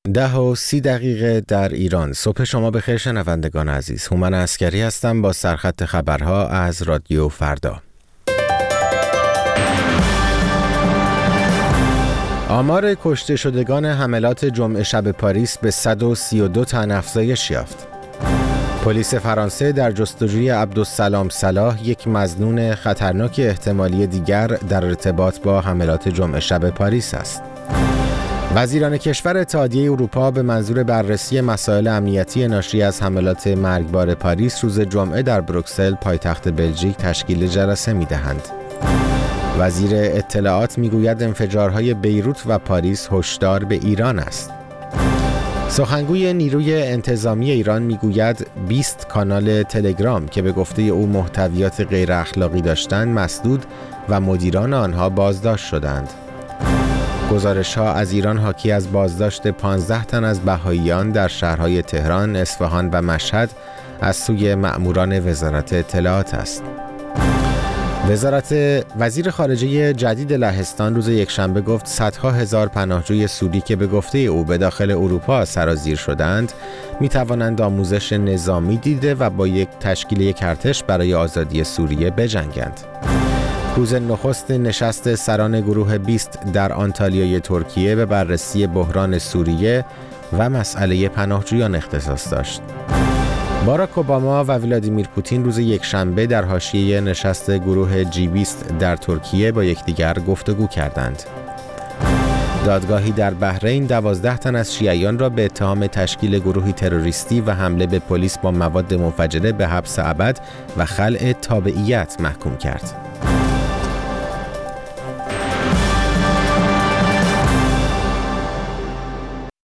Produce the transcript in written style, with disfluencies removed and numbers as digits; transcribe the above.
10:30 در ایران. صبح شما بخیر شنوندگان عزیز. هومن عسکری هستم با سرخط خبرها از رادیو فردا. آمار کشته شدگان حملات جمعه شب پاریس به 132 تن افزایش یافت. پلیس فرانسه در جستجوی عبدالسلام صلاح، یک مظنون خطرناک احتمالی دیگر در ارتباط با حملات جمعه شب پاریس است. وزیران کشور اتحادیه اروپا به منظور بررسی مسائل امنیتی ناشی از حملات مرگبار پاریس روز جمعه در بروکسل پایتخت بلژیک تشکیل جلسه می‌دهند. وزیر اطلاعات میگوید انفجارهای بیروت و پاریس هشدار به ایران است. سخنگوی نیروی انتظامی ایران میگوید 20 کانال تلگرام که به گفته او محتویات غیر اخلاقی داشتند مسدود و مدیران آنها بازداشت شدند. گزارش‌ها از ایران حاکی از بازداشت 15 تن از بهائیان در شهرهای تهران، اصفهان و مشهد از سوی مأموران وزارت اطلاعات است. وزیر خارجه جدید لهستان روز یکشنبه گفت صدها هزار پناهجوی سوری که به گفته او به داخل اروپا سرازیر شدند می توانند آموزش نظامی دیده و با تشکیل یک ارتش برای آزادی سوریه بجنگند. روز نخست نشست سران گروه 20 در آنتالیای ترکیه به بررسی بحران سوریه و مسئله پناهجویان اختصاص داشت. باراک اوباما و ولادیمیر پوتین روز یکشنبه در حاشیه نشست گروه G20 در ترکیه با یکدیگر گفتگو کردند. دادگاهی در بحرین 12 تن از شیعیان را به اتهام تشکیل گروهی تروریستی و حمله به پلیس با مواد منفجره به حبس ابد و خلع تابعیت محکوم کرد.